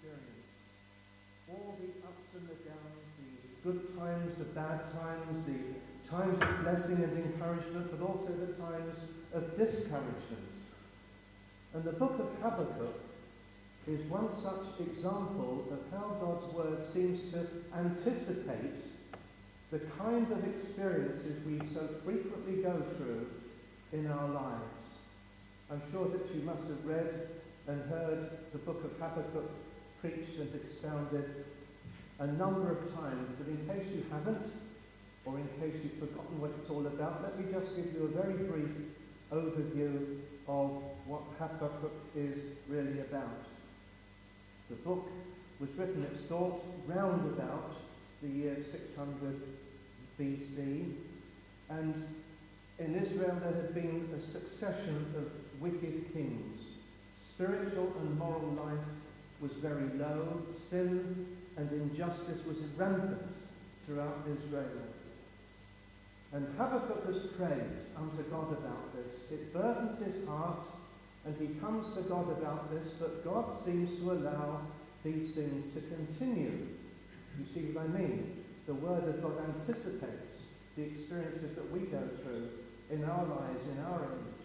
experience. All the ups and the downs, the good times, the bad times, the times of blessing and encouragement, but also the times of discouragement. And the book of Habakkuk is one such example of how God's word seems to anticipate the kind of experiences we so frequently go through in our lives. I'm sure that you must have read and heard the book of Habakkuk preached and expounded a number of times, but in case you haven't, or in case you've forgotten what it's all about, let me just give you a very brief overview of what Habakkuk is really about. The book was written, it's thought, round about the year 600 BC, and in Israel there had been a succession of wicked kings. Spiritual and moral life was very low. Sin and injustice was rampant throughout Israel. And Habakkuk has prayed unto God about this. It burdens his heart, and he comes to God about this, but God seems to allow these things to continue. You see what I mean? The word of God anticipates the experiences that we go through in our lives, in our age.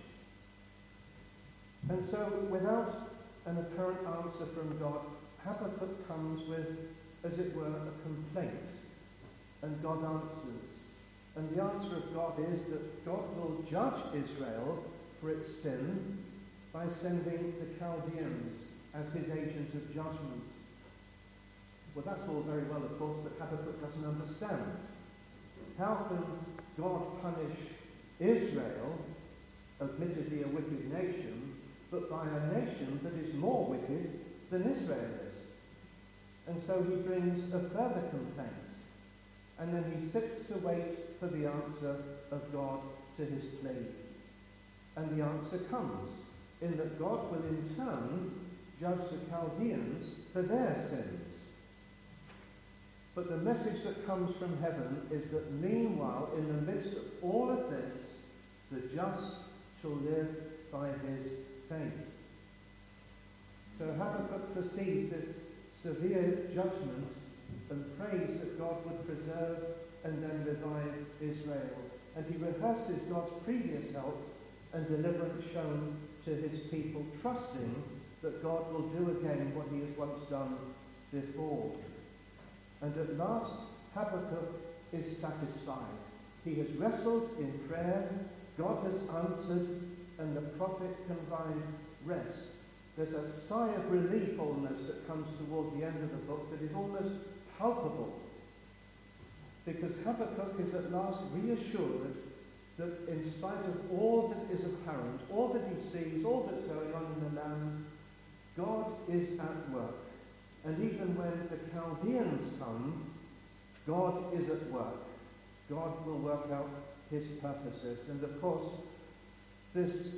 And so, without an apparent answer from God, Habakkuk comes with, as it were, a complaint. And God answers. And the answer of God is that God will judge Israel for its sin by sending the Chaldeans as his agent of judgment. Well, that's all very well, of course, but Habakkuk doesn't understand. How can God punish Israel, admittedly a wicked nation, but by a nation that is more wicked than Israel is? And so he brings a further complaint. And then he sits to wait for the answer of God to his plea. And the answer comes, in that God will in turn judge the Chaldeans for their sins. But the message that comes from heaven is that meanwhile, in the midst of all of this, the just shall live by his faith. So Habakkuk foresees this severe judgment and prays that God would preserve and then revive Israel. And he rehearses God's previous help and deliverance shown to his people, trusting that God will do again what he has once done before. And at last, Habakkuk is satisfied. He has wrestled in prayer, God has answered, and the prophet can find rest. There's a sigh of relief almost that comes toward the end of the book that is almost palpable. Because Habakkuk is at last reassured that in spite of all that is apparent, all that he sees, all that's going on in the land, God is at work. And even when the Chaldeans come, God is at work. God will work out his purposes. And of course, this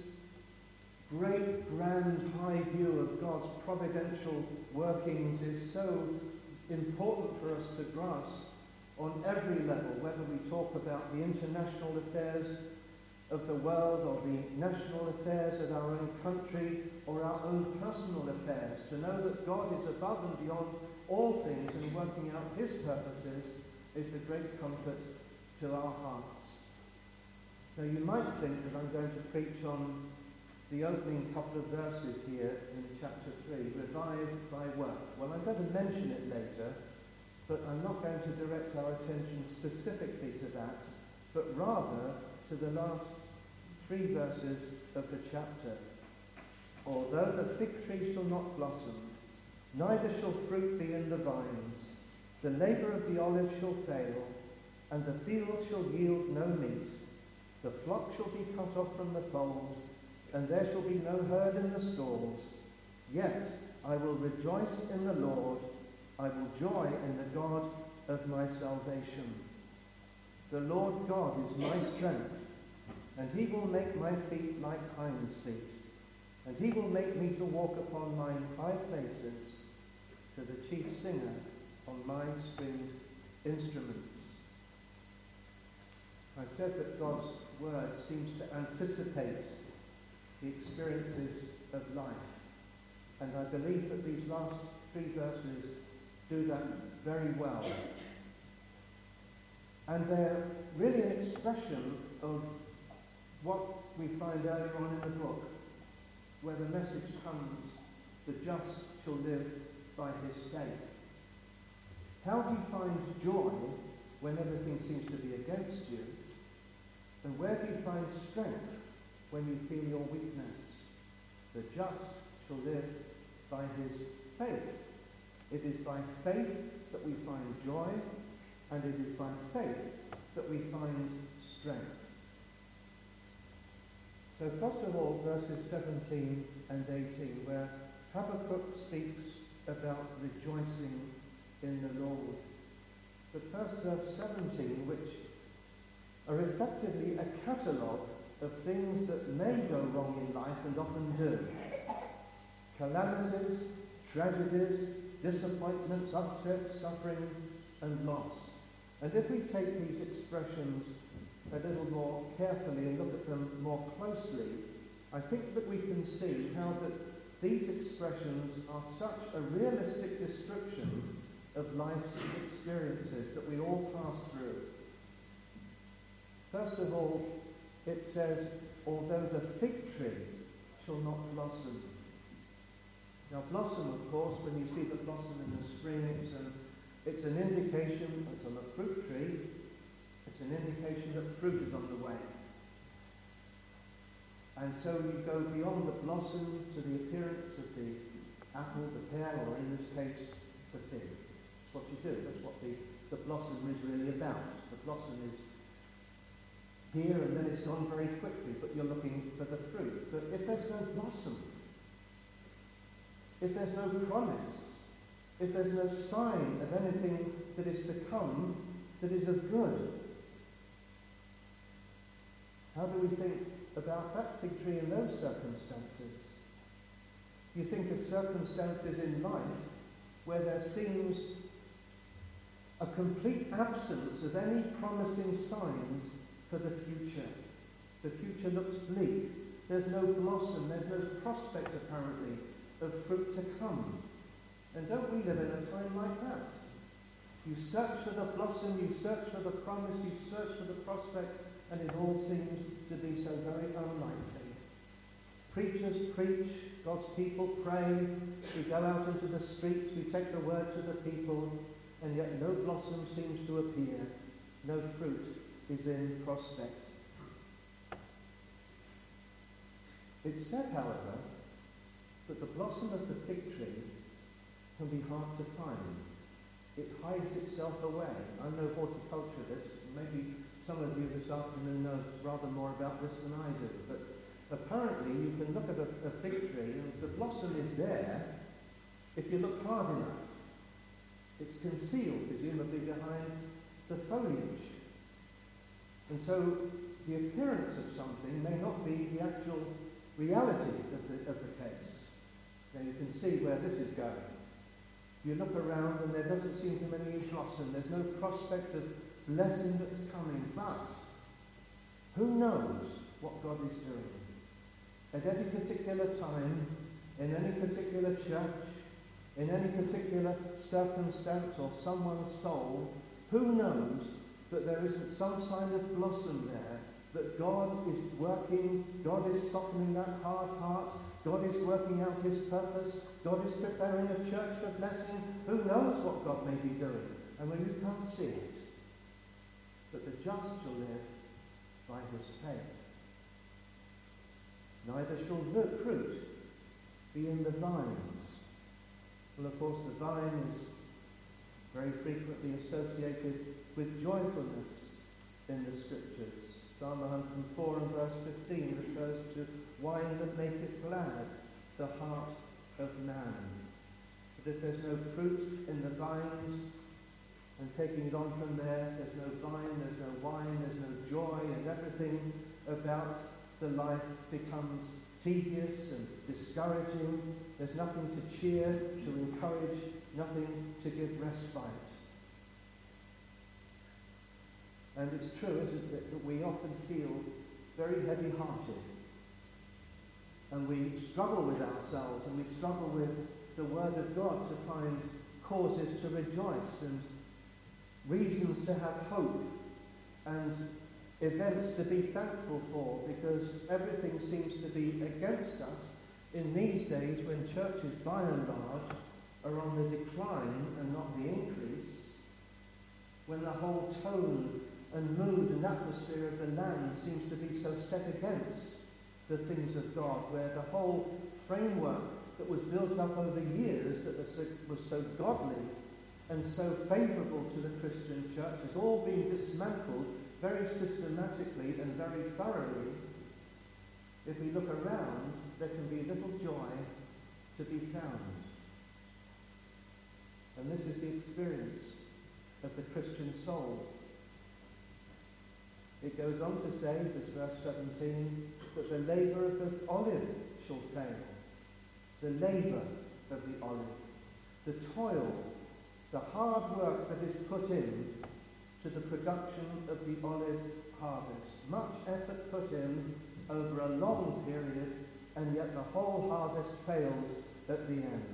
great, grand, high view of God's providential workings is so important for us to grasp on every level, whether we talk about the international affairs of the world or the national affairs of our own country or our own personal affairs. To know that God is above and beyond all things and working out his purposes is the great comfort to our hearts. Now you might think that I'm going to preach on the opening couple of verses here in chapter 3, revived by work. Well, I'm going to mention it later, but I'm not going to direct our attention specifically to that, but rather to the last 3 verses of the chapter. Although the fig tree shall not blossom, neither shall fruit be in the vines, the labour of the olive shall fail, and the field shall yield no meat, the flock shall be cut off from the fold, and there shall be no herd in the stalls. Yet I will rejoice in the Lord, I will joy in the God of my salvation. The Lord God is my strength, and he will make my feet like hinds' feet, and he will make me to walk upon mine high places, to the chief singer on my stringed instruments. I said that God's word seems to anticipate the experiences of life, and I believe that these last 3 verses do that very well. And they're really an expression of what we find earlier on in the book, where the message comes, the just shall live by his faith. How do you find joy when everything seems to be against you? And where do you find strength when you feel your weakness? The just shall live by his faith. It is by faith that we find joy, and it is by faith that we find strength. So first of all, verses 17 and 18, where Habakkuk speaks about rejoicing in the Lord. But first verse 17, which are effectively a catalogue of things that may go wrong in life and often do. Calamities, tragedies, disappointments, upsets, suffering, and loss. And if we take these expressions a little more carefully and look at them more closely, I think that we can see how that these expressions are such a realistic description of life's experiences that we all pass through. First of all, it says, although the fig tree shall not blossom. Now blossom, of course, when you see the blossom in the spring, it's an indication, it's on a fruit tree, it's an indication that fruit is on the way. And so you go beyond the blossom to the appearance of the apple, the pear, or in this case, the fig. That's what you do. That's what the blossom is really about. The blossom is here and then it's gone very quickly, but you're looking for the fruit. But if there's no blossom, if there's no promise, if there's no sign of anything that is to come that is of good, how do we think about that fig tree in those circumstances? You think of circumstances in life where there seems a complete absence of any promising signs for the future. The future looks bleak. There's no blossom. There's no prospect, apparently, of fruit to come. And don't we live in a time like that? You search for the blossom, you search for the promise, you search for the prospect, and it all seems to be so very unlikely. Preachers preach, God's people pray, we go out into the streets, we take the word to the people, and yet no blossom seems to appear, no fruit is in prospect. It's said, however, that the blossom of the fig tree can be hard to find. It hides itself away. I'm no horticulturist. Maybe some of you this afternoon know rather more about this than I do. But apparently you can look at a fig tree and the blossom is there if you look hard enough. It's concealed, presumably, behind the foliage. And so the appearance of something may not be the actual reality of the case. Now you can see where this is going. You look around and there doesn't seem to be any blossom. There's no prospect of blessing that's coming. But who knows what God is doing? At any particular time, in any particular church, in any particular circumstance or someone's soul, who knows that there isn't some sign of blossom there, that God is working, God is softening that hard heart, God is working out his purpose, God is preparing a church for blessing. Who knows what God may be doing? And when you can't see it, but the just shall live by his faith. Neither shall the fruit be in the vines. Well, of course, the vine is very frequently associated with joyfulness in the Scriptures. Psalm 104 and verse 15 refers to wine that maketh glad the heart of man. But if there's no fruit in the vines, and taking it on from there, there's no vine, there's no wine, there's no joy, and everything about the life becomes tedious and discouraging. There's nothing to cheer, to encourage, nothing to give respite. And it's true, isn't it, that we often feel very heavy-hearted. And we struggle with ourselves, and we struggle with the Word of God to find causes to rejoice and reasons to have hope and events to be thankful for, because everything seems to be against us in these days when churches by and large are on the decline and not the increase, when the whole tone and mood and atmosphere of the land seems to be so set against the things of God, where the whole framework that was built up over years that was so godly and so favourable to the Christian church has all been dismantled very systematically and very thoroughly. If we look around, there can be little joy to be found. And this is the experience of the Christian soul. It goes on to say, this verse 17, that the labour of the olive shall fail. The labour of the olive, the toil, the hard work that is put in to the production of the olive harvest. Much effort put in over a long period, and yet the whole harvest fails at the end.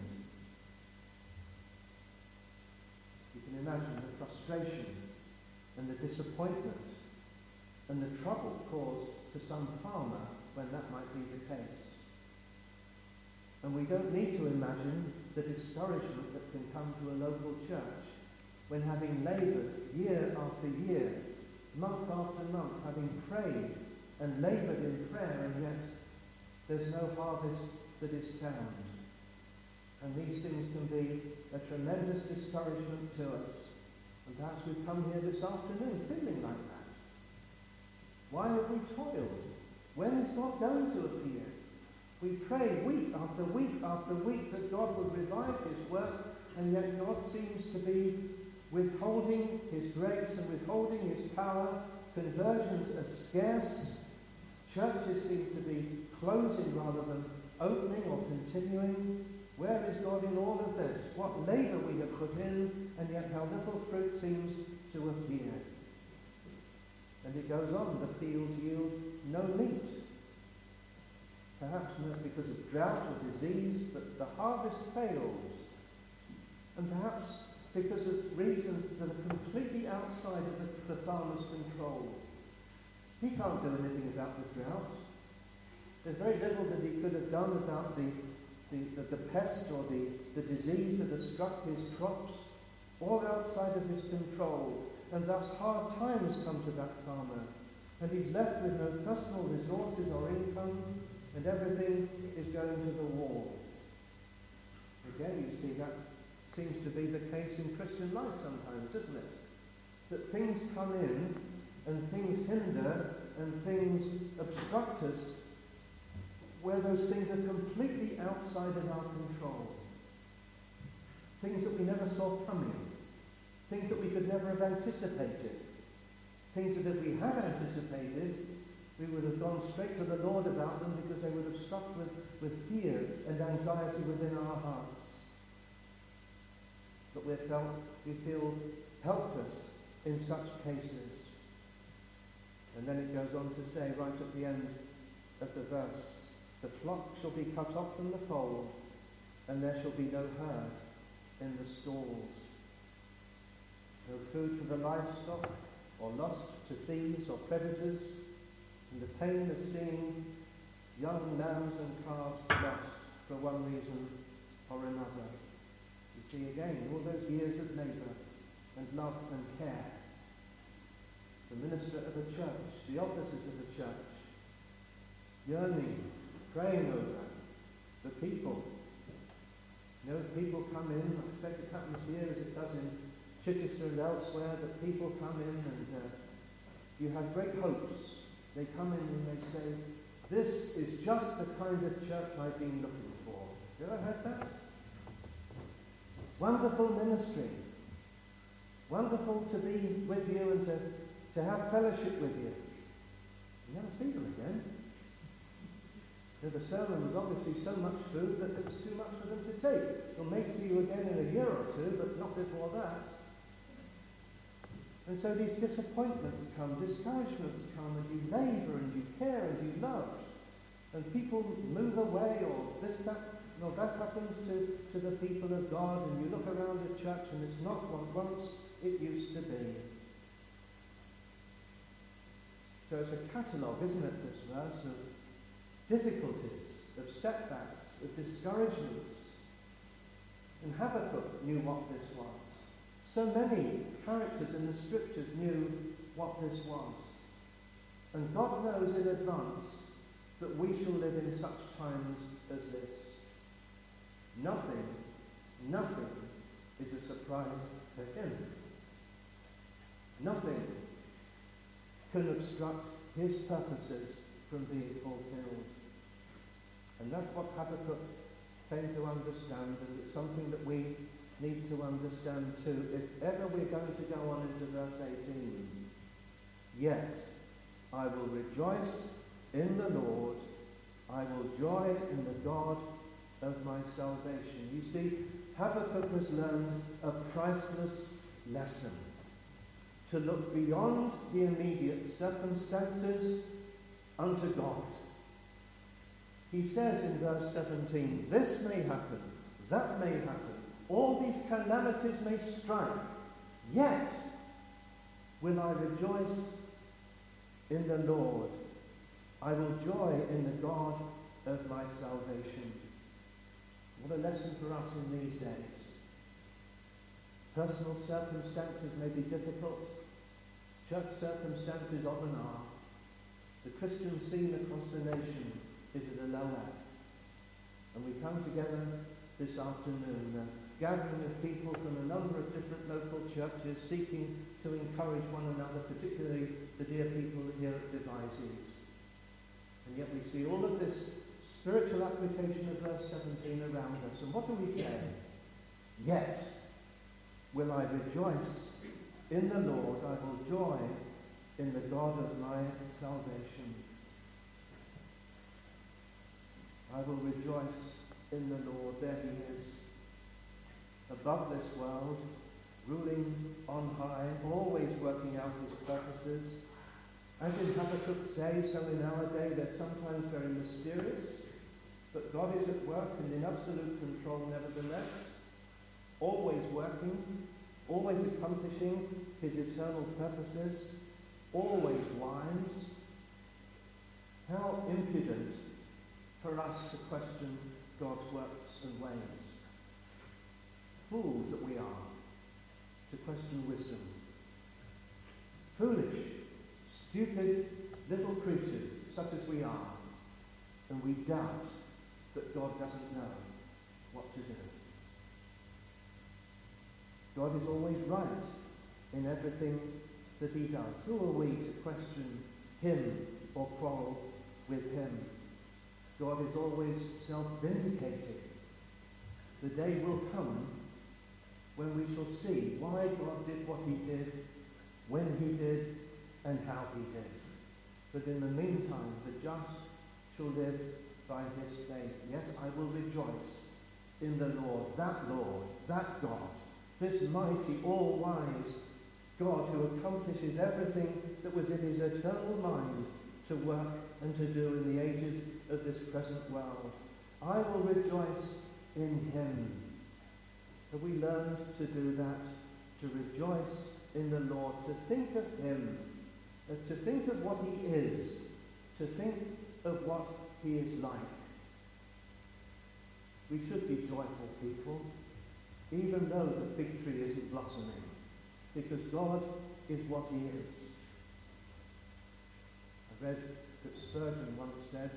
You can imagine the frustration and the disappointment and the trouble caused to some farmer when that might be the case. And we don't need to imagine the discouragement that can come to a local church when, having laboured year after year, month after month, having prayed and laboured in prayer, and yet there's no harvest that is found. And these things can be a tremendous discouragement to us. And perhaps we've come here this afternoon feeling like that. Why have we toiled? When is God going to appear? We pray week after week after week that God would revive his work, and yet God seems to be withholding his grace and withholding his power. Conversions are scarce. Churches seem to be closing rather than opening or continuing. Where is God in all of this? What labour we have put in, and yet how little fruit seems to appear. And it goes on, the fields yield no meat. Perhaps not because of drought or disease, but the harvest fails. And perhaps because of reasons that are completely outside of the farmer's control. He can't do anything about the drought. There's very little that he could have done about the pest or the disease that has struck his crops, all outside of his control. And thus hard times come to that farmer. And he's left with no personal resources or income, and everything is going to the wall. Again, you see, that seems to be the case in Christian life sometimes, doesn't it? That things come in, and things hinder, and things obstruct us, where those things are completely outside of our control. Things that we never saw coming. Things that we could never have anticipated. Things that if we had anticipated, we would have gone straight to the Lord about them, because they would have struck with fear and anxiety within our hearts. But we feel helpless in such cases. And then it goes on to say, right at the end of the verse, the flock shall be cut off from the fold, and there shall be no herd in the stalls. No food for the livestock, or lost to thieves or predators, and the pain of seeing young lambs and calves lost for one reason or another. You see again all those years of labour and love and care. The minister of the church, the officers of the church, yearning, praying over the people. You know, people come in, I expect it happens here as it does in Chichester and elsewhere, that people come in and you have great hopes. They come in and they say, this is just the kind of church I've been looking for. You ever heard that? Wonderful ministry. Wonderful to be with you and to have fellowship with you. You never see them again. The sermon was obviously so much food that it was too much for them to take. They may see you again in a year or two, but not before that. And so these disappointments come, discouragements come, and you labour and you care and you love. And people move away, or this, that, No, that happens to the people of God, and you look around the church and it's not what once it used to be. So it's a catalogue, isn't it, this verse, of difficulties, of setbacks, of discouragements. And Habakkuk knew what this was. So many characters in the scriptures knew what this was. And God knows in advance that we shall live in such times as this. Nothing is a surprise to him. Nothing can obstruct his purposes from being fulfilled. And that's what Habakkuk came to understand, and it's something that we need to understand too. If ever we're going to go on into verse 18, yet I will rejoice in the Lord, I will joy in the God of my salvation. You see, Habakkuk has learned a priceless lesson. To look beyond the immediate circumstances unto God. He says in verse 17, this may happen, that may happen, all these calamities may strike, yet will I rejoice in the Lord. I will joy in the God of my salvation. What a lesson for us in these days. Personal circumstances may be difficult. Church circumstances often are. The Christian scene across the nation is at a low ebb. And we come together this afternoon, a gathering of people from a number of different local churches seeking to encourage one another, particularly the dear people here at Devizes. And yet we see all of this spiritual application of verse 17 around us. And what do we say? Yet will I rejoice in the Lord, I will joy in the God of my salvation. I will rejoice in the Lord. There he is, above this world, ruling on high, always working out his purposes. As in Habakkuk's day, so in our day, they're sometimes very mysterious, but God is at work and in absolute control nevertheless, always working, always accomplishing his eternal purposes, always wise. How impudent for us to question God's works and ways. Fools that we are to question wisdom. Foolish, stupid little creatures such as we are, and we doubt that God doesn't know what to do. God is always right in everything that he does. Who are we to question him or quarrel with him? God is always self-vindicating. The day will come when we shall see why God did what he did, when he did, and how he did. But in the meantime, the just shall live by his faith. Yet I will rejoice in the Lord, that God, this mighty, all-wise God who accomplishes everything that was in his eternal mind to work and to do in the ages of this present world. I will rejoice in him. Have we learned to do that? To rejoice in the Lord, to think of him, to think of what he is, to think of what he is like. We should be joyful people, even though the fig tree isn't blossoming, because God is what he is. I read that Spurgeon once said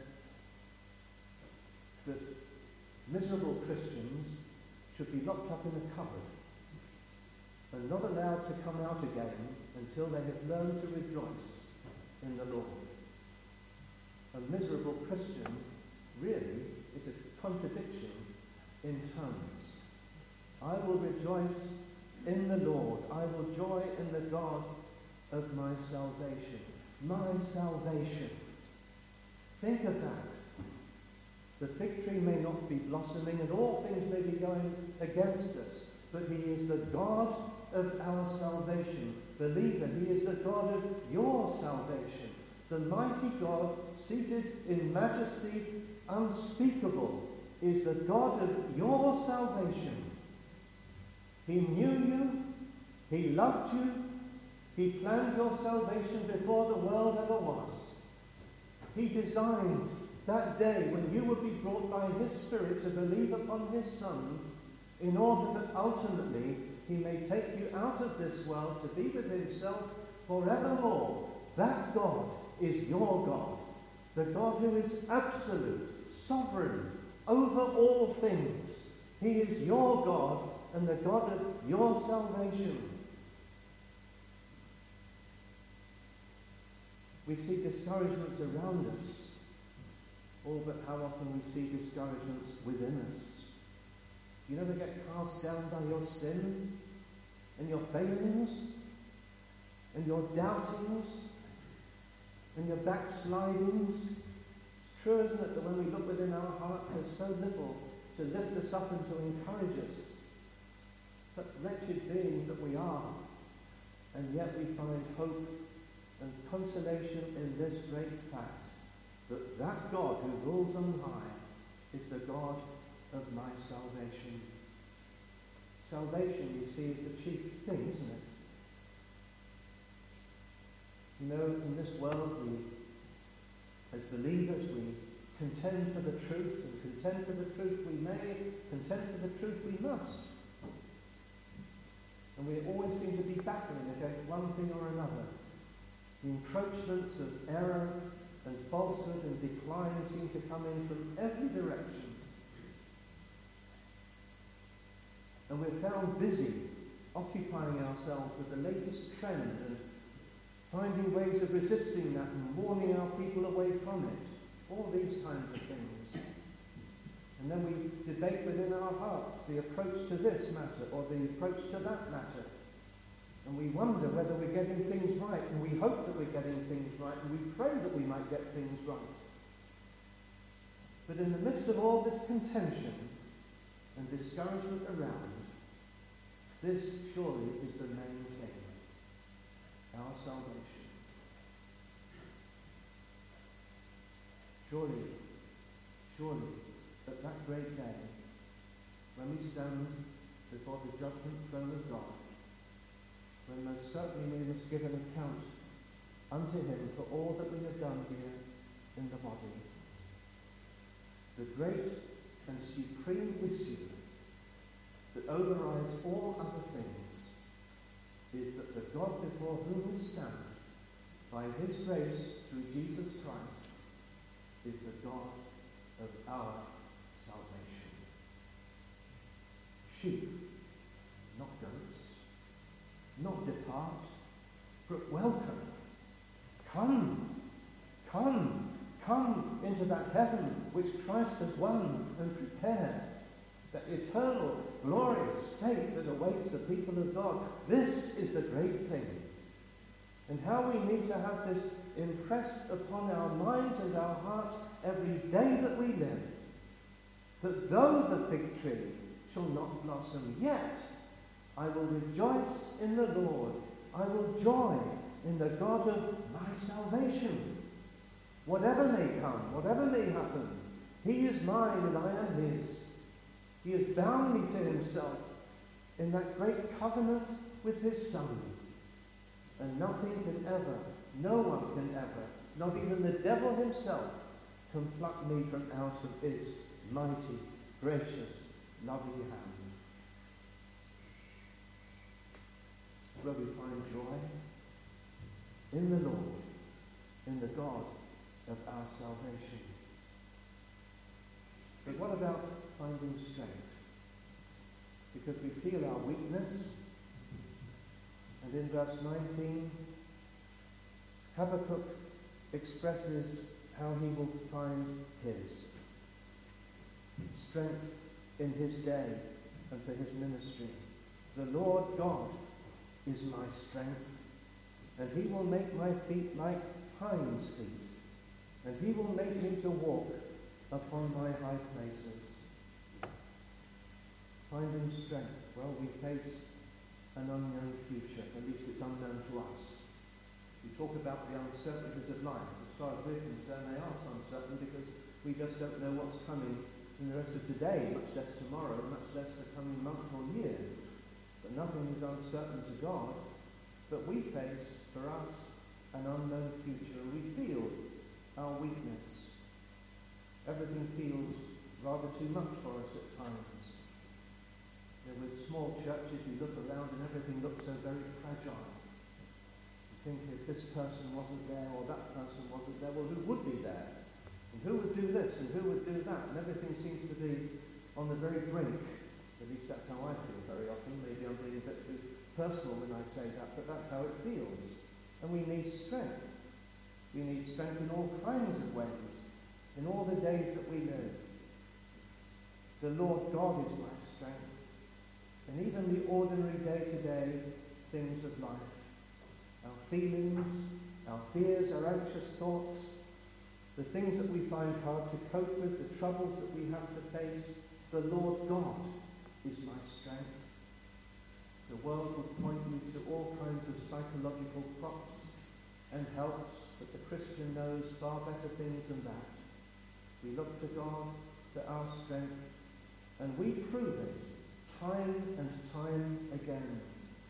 that miserable Christians should be locked up in a cupboard and not allowed to come out again until they have learned to rejoice in the Lord. A miserable Christian really is a contradiction in terms. I will rejoice in the Lord. I will joy in the God of my salvation. My salvation. Think of that. The fig tree may not be blossoming and all things may be going against us, but he is the God of our salvation. Believer, he is the God of your salvation. The mighty God, seated in majesty unspeakable is the God of your salvation. He knew you. He loved you. He planned your salvation before the world ever was. He designed that day when you would be brought by his Spirit to believe upon his Son, in order that ultimately he may take you out of this world to be with himself forevermore. That God is your God, the God who is absolute, sovereign, over all things. He is your God and the God of your salvation. We see discouragements around us. Oh, but how often we see discouragements within us. You never get cast down by your sin and your failings and your doubtings and your backslidings. It's true, isn't it, that when we look within our hearts, there's so little to lift us up and to encourage us. Such wretched beings that we are. And yet we find hope and consolation in this great fact, that that God who rules on high is the God of my salvation. Salvation, you see, is the chief thing, isn't it? You know, in this world, we, as believers, we contend for the truth, and contend for the truth we may, contend for the truth we must. And we always seem to be battling against one thing or another. The encroachments of error and falsehood and decline seem to come in from every direction. And we're found busy occupying ourselves with the latest trend and finding ways of resisting that and warning our people away from it. All these kinds of things. And then we debate within our hearts the approach to this matter or the approach to that matter. And we wonder whether we're getting things right, and we hope that we're getting things right, and we pray that we might get things right. But in the midst of all this contention and discouragement around, this surely is the main thing, our salvation. Surely, at that great day, when we stand before the judgment throne of God, when most certainly we must give an account unto him for all that we have done here in the body. The great and supreme issue that overrides all other things is that the God before whom we stand, by his grace through Jesus Christ, is the God of our salvation. Sheep, not goats, not depart, but welcome. Come into that heaven which Christ has won and prepared, that eternal, glorious state that awaits the people of God. This is the great thing. And how we need to have this impressed upon our minds and our hearts every day that we live, that though the fig tree shall not blossom yet, I will rejoice in the Lord. I will joy in the God of my salvation. Whatever may come, whatever may happen, he is mine and I am his. He has bound me to himself in that great covenant with his Son. And nothing can ever, no one can ever, not even the devil himself, can pluck me from out of his mighty, gracious, loving hand. Where we find joy in the Lord, in the God of our salvation. But what about finding strength? Because we feel our weakness. And in verse 19, Habakkuk expresses how he will find his strength in his day and for his ministry. The Lord God is my strength, and he will make my feet like hinds' feet, and he will make me to walk upon my high places. Finding strength. Well, we face an unknown future, at least it's unknown to us. We talk about the uncertainties of life. As far as we're concerned, they are uncertain because we just don't know what's coming in the rest of today, much less tomorrow, much less the coming month or year. But nothing is uncertain to God. But we face, for us, an unknown future, and we feel our weakness. Everything feels rather too much for us at times. With small churches, you look around and everything looks so very fragile. You think if this person wasn't there or that person wasn't there, well, who would be there? And who would do this and who would do that? And everything seems to be on the very brink. At least that's how I feel very often. Maybe I'm being a bit too personal when I say that, but that's how it feels. And we need strength. We need strength in all kinds of ways, in all the days that we live. The Lord God is my strength. And even the ordinary day-to-day things of life, our feelings, our fears, our anxious thoughts, the things that we find hard to cope with, the troubles that we have to face, the Lord God is my strength. The world will point you to all kinds of psychological props and helps, but the Christian knows far better things than that. We look to God for our strength, and we prove it time and time again.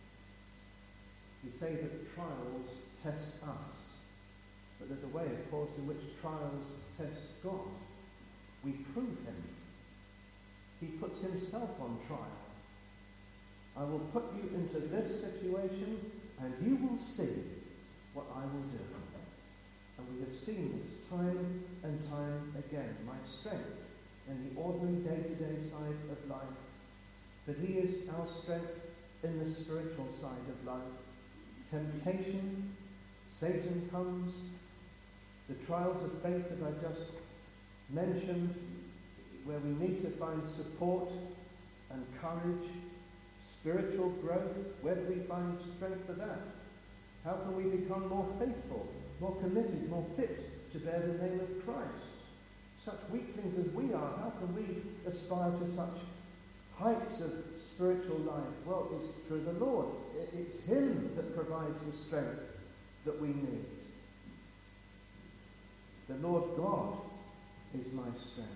We say that trials test us, but there's a way, of course, in which trials test God. We prove him. He puts himself on trial. I will put you into this situation, and you will see what I will do. And we have seen this time and time again. My strength in the ordinary day-to-day side of life, but he is our strength in the spiritual side of life. Temptation, Satan comes, the trials of faith that I just mentioned, where we need to find support and courage, spiritual growth. Where do we find strength for that? How can we become more faithful, more committed, more fit to bear the name of Christ? Such weaklings as we are, how can we aspire to such heights of spiritual life? Well, it's through the Lord. It's him that provides the strength that we need. The Lord God is my strength.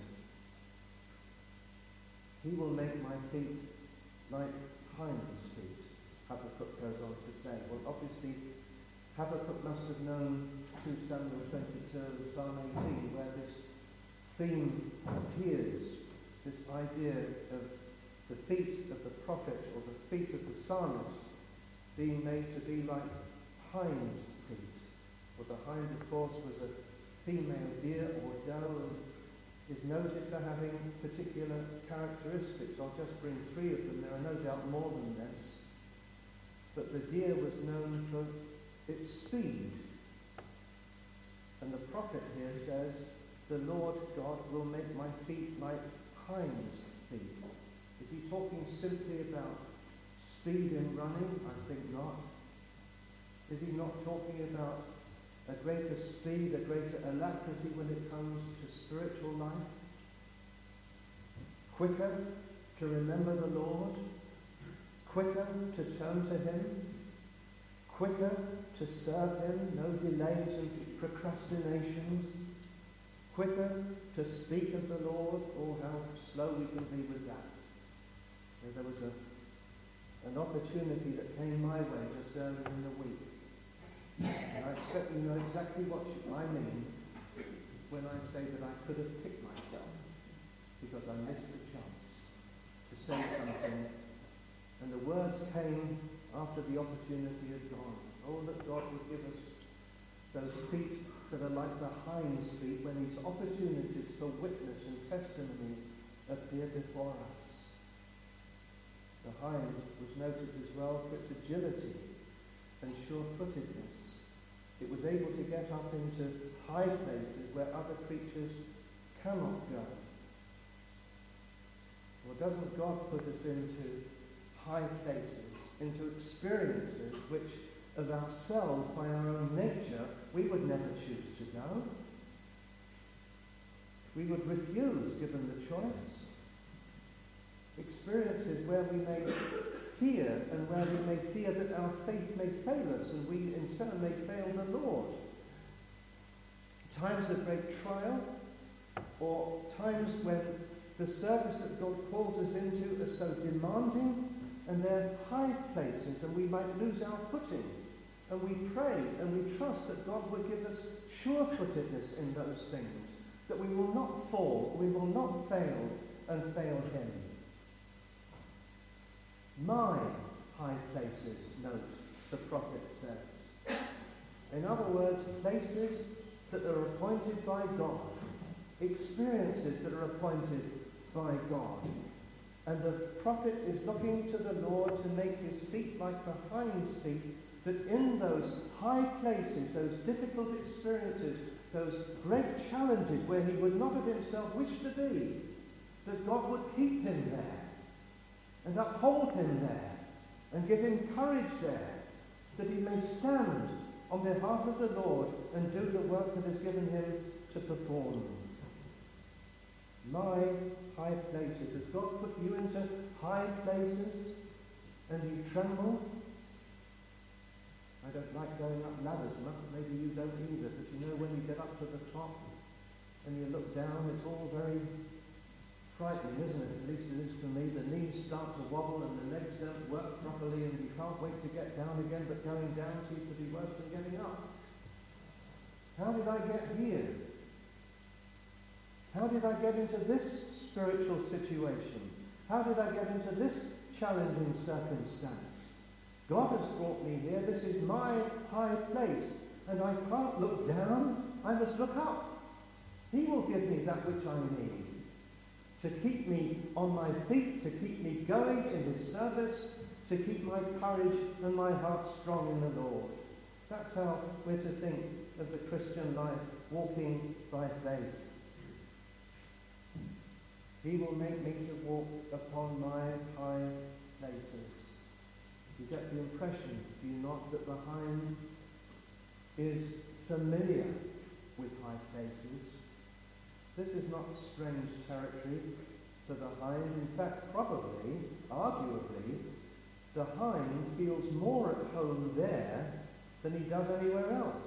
He will make my feet like hinds' feet, Habakkuk goes on to say. Well, obviously, Habakkuk must have known 2 Samuel 22 and Psalm 18, where this theme appears, this idea of the feet of the prophet or the feet of the psalmist being made to be like hinds' feet. Well, the hind, of course, was a female deer or doe, and is noted for having particular characteristics. I'll just bring 3 of them. There are no doubt more than this. But the deer was known for its speed. And the prophet here says, the Lord God will make my feet like hinds' feet. Is he talking simply about speed in running? I think not. Is he not talking about a greater speed, a greater alacrity when it comes to spiritual life? Quicker to remember the Lord? Quicker to turn to him? Quicker to serve him? No delays and procrastinations? Quicker to speak of the Lord? Oh, how slow we can be with that. There was an opportunity that came my way just earlier in the week. And I expect you know exactly what I mean when I say that I could have kicked myself because I missed the chance to say something. And the words came after the opportunity had gone. Oh, that God would give us those feet that are like the hind's feet when these opportunities for witness and testimony appear before us. The hind was noted as well for its agility and sure-footedness. It was able to get up into high places where other creatures cannot go. Well, doesn't God put us into high places, into experiences which of ourselves, by our own nature, we would never choose to go? We would refuse, given the choice. Experiences where we may fear, and where we may fear that our faith may fail us, and we in turn may fail the Lord. Times of great trial, or times when the service that God calls us into are so demanding, and they're high places, and we might lose our footing. And we pray and we trust that God will give us sure-footedness in those things, that we will not fall, we will not fail and fail him. My high places, note, the prophet says. In other words, places that are appointed by God, experiences that are appointed by God. And the prophet is looking to the Lord to make his feet like the hinds' feet, that in those high places, those difficult experiences, those great challenges where he would not of himself wish to be, that God would keep him there and uphold him there and give him courage there, that he may stand on behalf of the Lord and do the work that is given him to perform. My high places. Has God put you into high places and you tremble? I don't like going up ladders much, maybe you don't either, but you know when you get up to the top and you look down, it's all very frightening, isn't it? At least it is for me. The knees start to wobble and the legs don't work properly and you can't wait to get down again, but going down seems to be worse than getting up. How did I get here? How did I get into this spiritual situation? How did I get into this challenging circumstance? God has brought me here. This is my high place. And I can't look down. I must look up. He will give me that which I need to keep me on my feet, to keep me going in his service, to keep my courage and my heart strong in the Lord. That's how we're to think of the Christian life, walking by faith. He will make me to walk upon my high places. You get the impression, do you not, that the hind is familiar with high places? This is not strange territory to the hind. In fact, probably, arguably, the hind feels more at home there than he does anywhere else.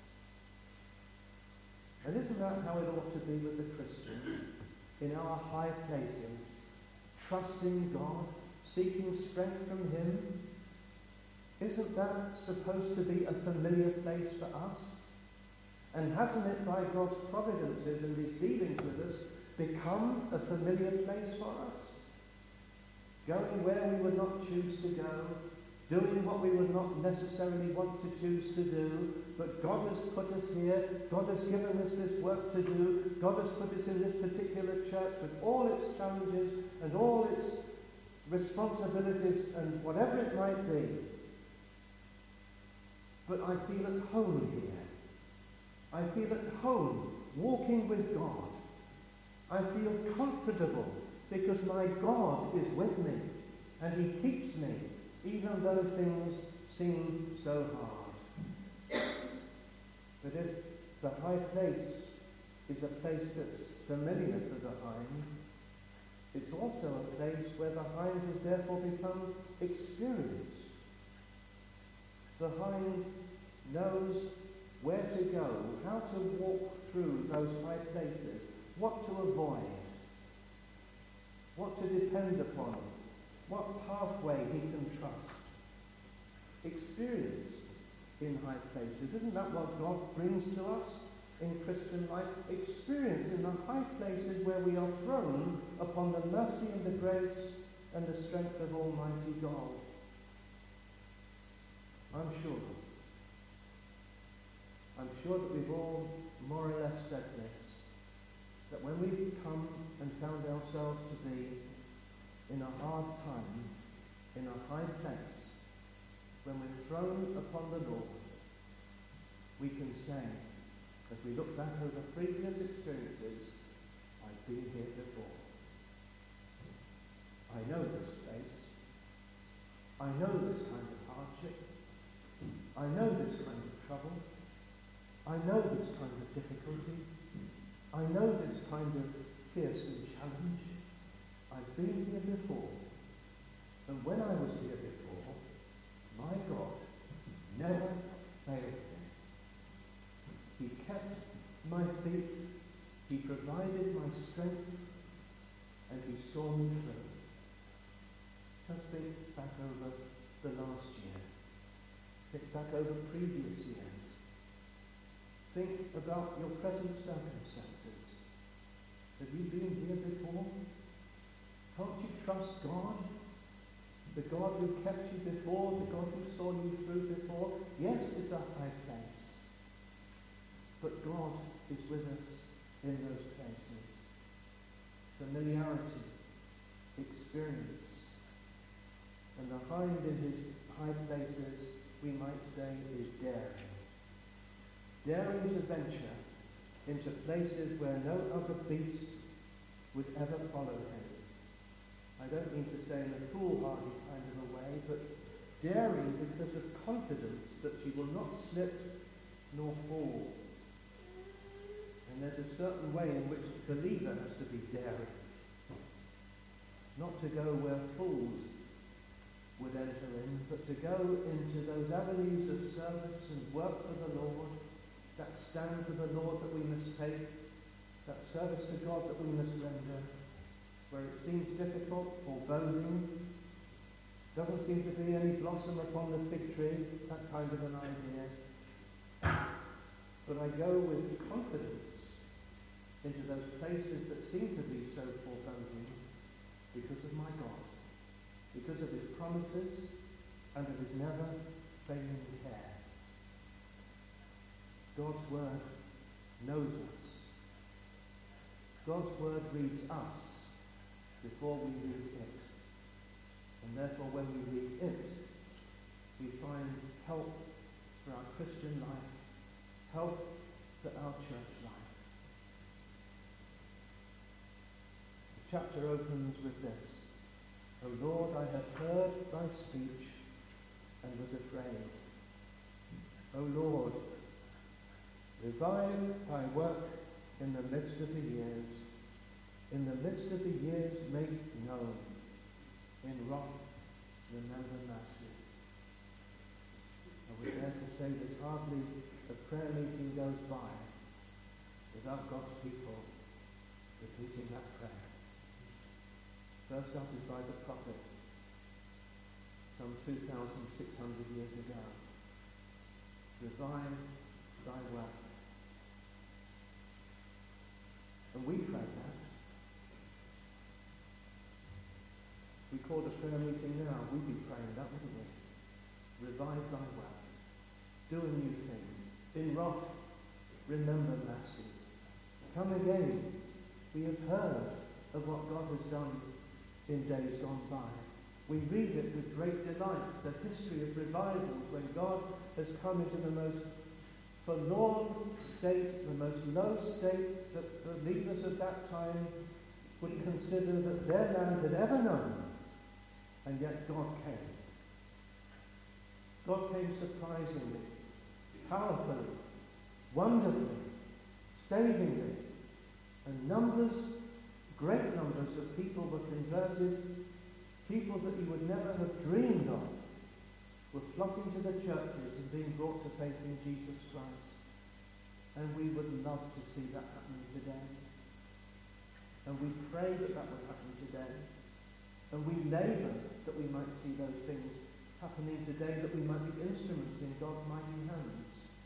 And isn't that how it ought to be with the Christian? In our high places, trusting God, seeking strength from him. Isn't that supposed to be a familiar place for us? And hasn't it, by God's providences and his dealings with us, become a familiar place for us? Going where we would not choose to go, doing what we would not necessarily want to choose to do, but God has put us here, God has given us this work to do, God has put us in this particular church with all its challenges and all its responsibilities and whatever it might be. But I feel at home here. I feel at home walking with God. I feel comfortable because my God is with me and he keeps me even though things seem so hard. But if the high place is a place that's familiar to the hind, it's also a place where the hind has therefore become experienced. The hind knows where to go, how to walk through those high places, what to avoid, what to depend upon, what pathway he can trust. Experience in high places. Isn't that what God brings to us in Christian life? Experience in the high places where we are thrown upon the mercy and the grace and the strength of Almighty God. I'm sure that we've all more or less said this, that when we've come and found ourselves to be in a hard time, in a high place, when we're thrown upon the Lord, we can say, as we look back over previous experiences, I've been here before. I know this place. I know this kind of hardship. I know this kind of trouble. I know this kind of difficulty. I know this kind of fearsome challenge. I've been here before. And when I was here before, my God never failed me. He kept my feet. He provided my strength. back over previous years. Think about your present circumstances. Have you been here before? Can't you trust God? The God who kept you before, the God who saw you through before? Yes, it's a high place. But God is with us in those places. Familiarity, experience. And the hind in his high places, we might say, is daring. Daring to venture into places where no other beast would ever follow him. I don't mean to say in a foolhardy kind of a way, but daring because of confidence that she will not slip nor fall. And there's a certain way in which the believer has to be daring. Not to go where fools would enter in, but to go into those avenues of service and work for the Lord, that stand for the Lord that we must take, that service to God that we must render, where it seems difficult, foreboding, doesn't seem to be any blossom upon the fig tree, that kind of an idea. But I go with confidence into those places that seem to be so foreboding because of my God, because of his promises and of his never failing care. God's word knows us. God's word reads us before we read it. And therefore when we read it, we find help for our Christian life, help for our church life. The chapter opens with this: O Lord, I have heard thy speech and was afraid. O Lord, revive thy work in the midst of the years. In the midst of the years make known. In wrath remember mercy. I would dare to say there's hardly a prayer meeting goes by without God's people repeating that prayer. First uttered by the prophet some 2,600 years ago. Revive thy work. And we pray that. We called a prayer meeting now, we'd be praying that, wouldn't we? Revive thy work. Do a new thing. In wrath, remember mercy. Come again. We have heard of what God has done in days gone by. We read it with great delight, the history of revivals when God has come into the most forlorn state, the most low state that the believers of that time would consider that their land had ever known. And yet God came. God came surprisingly, powerfully, wonderfully, savingly. And numbers, great numbers of people were converted. People that you would never have dreamed of were flocking to the churches and being brought to faith in Jesus Christ. And we would love to see that happening today. And we pray that that would happen today. And we labour that we might see those things happening today, that we might be instruments in God's mighty hands.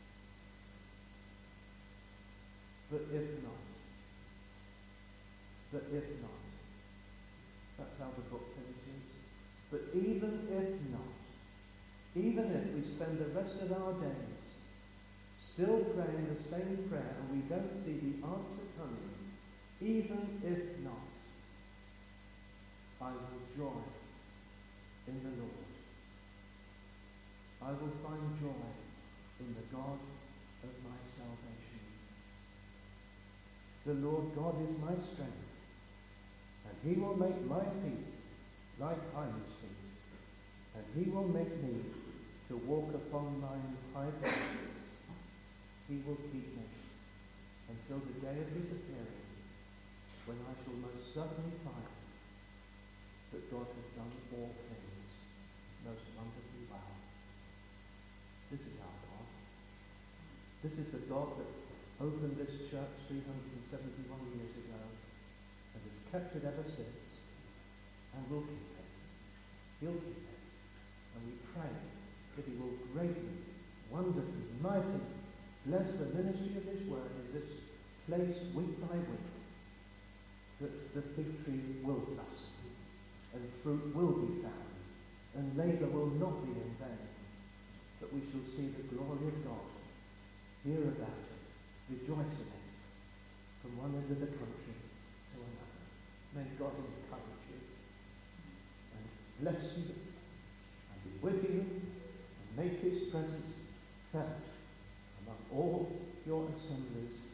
But if not, that's how the book finishes. But even if not, even if we spend the rest of our days still praying the same prayer and we don't see the answer coming, even if not, I will joy in the Lord. I will find joy in the God of my salvation. The Lord God is my strength, and he will make my feet like hinds' feet, and he will make me to walk upon mine high places. He will keep me until the day of his appearing, when I shall most certainly find that God has done all things most wonderfully well. This is our God. This is the God that opened this church 371 years ago and has kept it ever since, and will keep it. He'll keep it. And we pray that he will greatly wonderfully, mighty. Bless the ministry of this word in this place week by week, that the fig tree will blossom, and fruit will be found, and labour will not be in vain, but we shall see the glory of God, hear about it, rejoice in it, from one end of the country to another. May God encourage you, and bless you, and be with you, and make his presence felt among all your assemblies